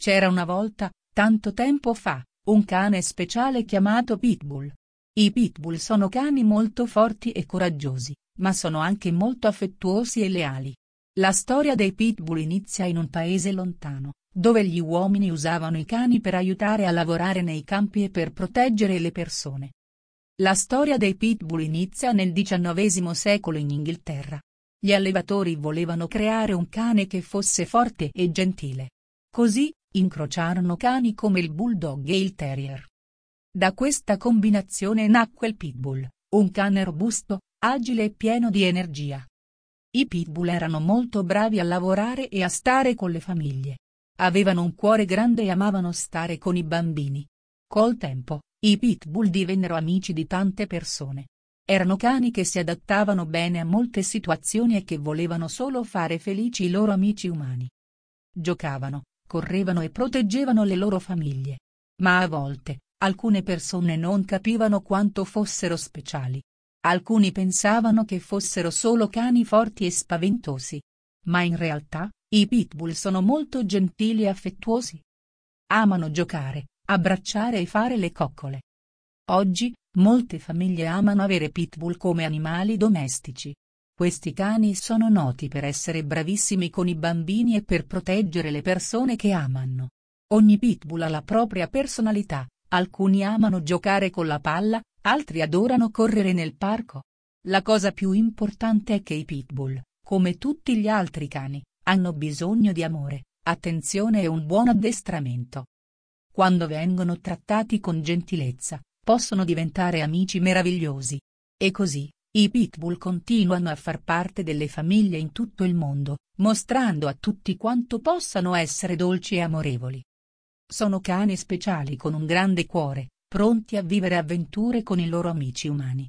C'era una volta, tanto tempo fa, un cane speciale chiamato Pitbull. I Pitbull sono cani molto forti e coraggiosi, ma sono anche molto affettuosi e leali. La storia dei Pitbull inizia in un paese lontano, dove gli uomini usavano i cani per aiutare a lavorare nei campi e per proteggere le persone. La storia dei Pitbull inizia nel XIX secolo in Inghilterra. Gli allevatori volevano creare un cane che fosse forte e gentile. Così, incrociarono cani come il Bulldog e il Terrier. Da questa combinazione nacque il Pitbull, un cane robusto, agile e pieno di energia. I Pitbull erano molto bravi a lavorare e a stare con le famiglie. Avevano un cuore grande e amavano stare con i bambini. Col tempo, i Pitbull divennero amici di tante persone. Erano cani che si adattavano bene a molte situazioni e che volevano solo fare felici i loro amici umani. Giocavano, correvano e proteggevano le loro famiglie. Ma a volte, alcune persone non capivano quanto fossero speciali. Alcuni pensavano che fossero solo cani forti e spaventosi. Ma in realtà, i Pitbull sono molto gentili e affettuosi. Amano giocare, abbracciare e fare le coccole. Oggi, molte famiglie amano avere Pitbull come animali domestici. Questi cani sono noti per essere bravissimi con i bambini e per proteggere le persone che amano. Ogni Pitbull ha la propria personalità, alcuni amano giocare con la palla, altri adorano correre nel parco. La cosa più importante è che i Pitbull, come tutti gli altri cani, hanno bisogno di amore, attenzione e un buon addestramento. Quando vengono trattati con gentilezza, possono diventare amici meravigliosi. E così, i Pitbull continuano a far parte delle famiglie in tutto il mondo, mostrando a tutti quanto possano essere dolci e amorevoli. Sono cani speciali con un grande cuore, pronti a vivere avventure con i loro amici umani.